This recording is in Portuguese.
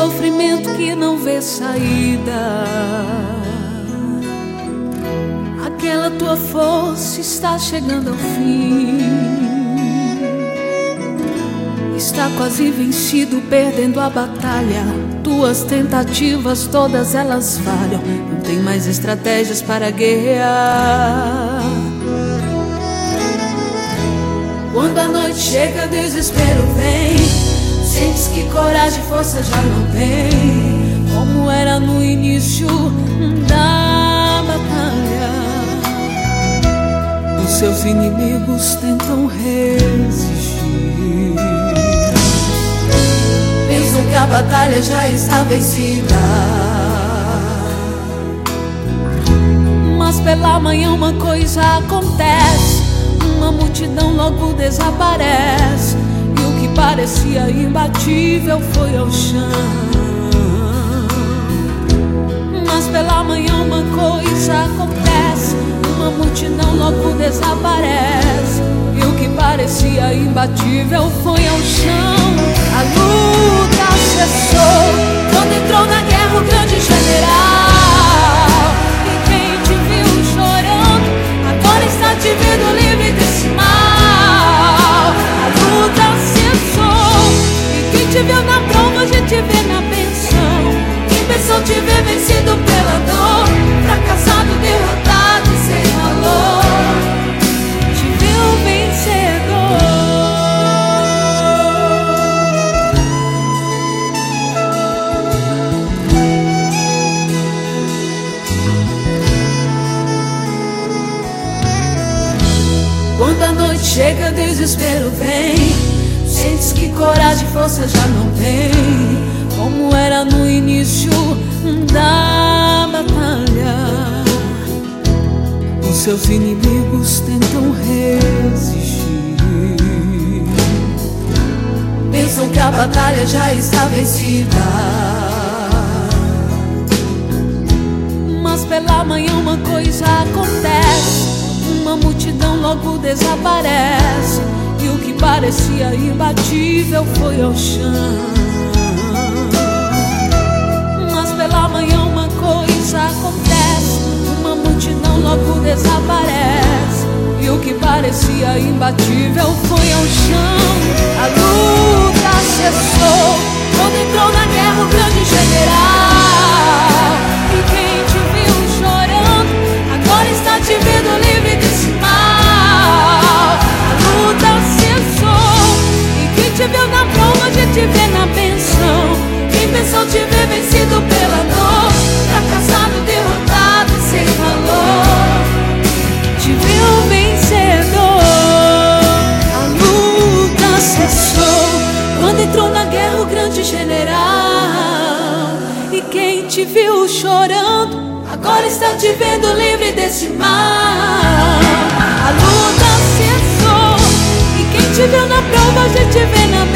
sofrimento que não vê saída. Aquela tua força está chegando ao fim. Está quase vencido, perdendo a batalha. Tuas tentativas, todas elas falham. Não tem mais estratégias para guerrear. Quando a noite chega, desespero vem. Sentes que coragem e força já não tem, como era no início da batalha. Os seus inimigos tentam resistir, pensam que a batalha já está vencida. Mas pela manhã uma coisa acontece, uma multidão logo desaparece, e o que parecia imbatível foi ao chão. Mas pela manhã uma coisa acontece, uma multidão logo desaparece, e o que parecia imbatível foi ao chão. A luta cessou quando entrou na guerra o grande general. E quem te viu chorando agora está te vendo livre desse mal. A luta cessou, e quem te viu na prova hoje te vê na benção. Quem pensou te ver vencido pela dor, fracassado, derrotado e sem valor, te viu vencedor. Quando a noite chega, desespero vem. Sentes que coragem e força já não tem, como era no início da batalha. Os seus inimigos tentam resistir, pensam que a batalha já está vencida. Mas pela manhã uma coisa acontece, uma multidão logo desaparece, e o que parecia imbatível foi ao chão. Mas pela manhã uma coisa acontece, uma multidão logo desaparece, e o que parecia imbatível foi ao chão. A luta cessou quando entrou na guerra o grande general. E quem te viu chorando agora está te vendo livre desse mal. A luta cessou, e quem te viu na prova hoje te vê na benção. Quem pensou te ver vencido pela dor, fracassado, derrotado e sem valor, te viu vencedor. A luta cessou quando entrou na guerra o grande general. E quem te viu chorando agora está te vendo livre desse mal. A luta cessou, e quem te viu na prova hoje te vê na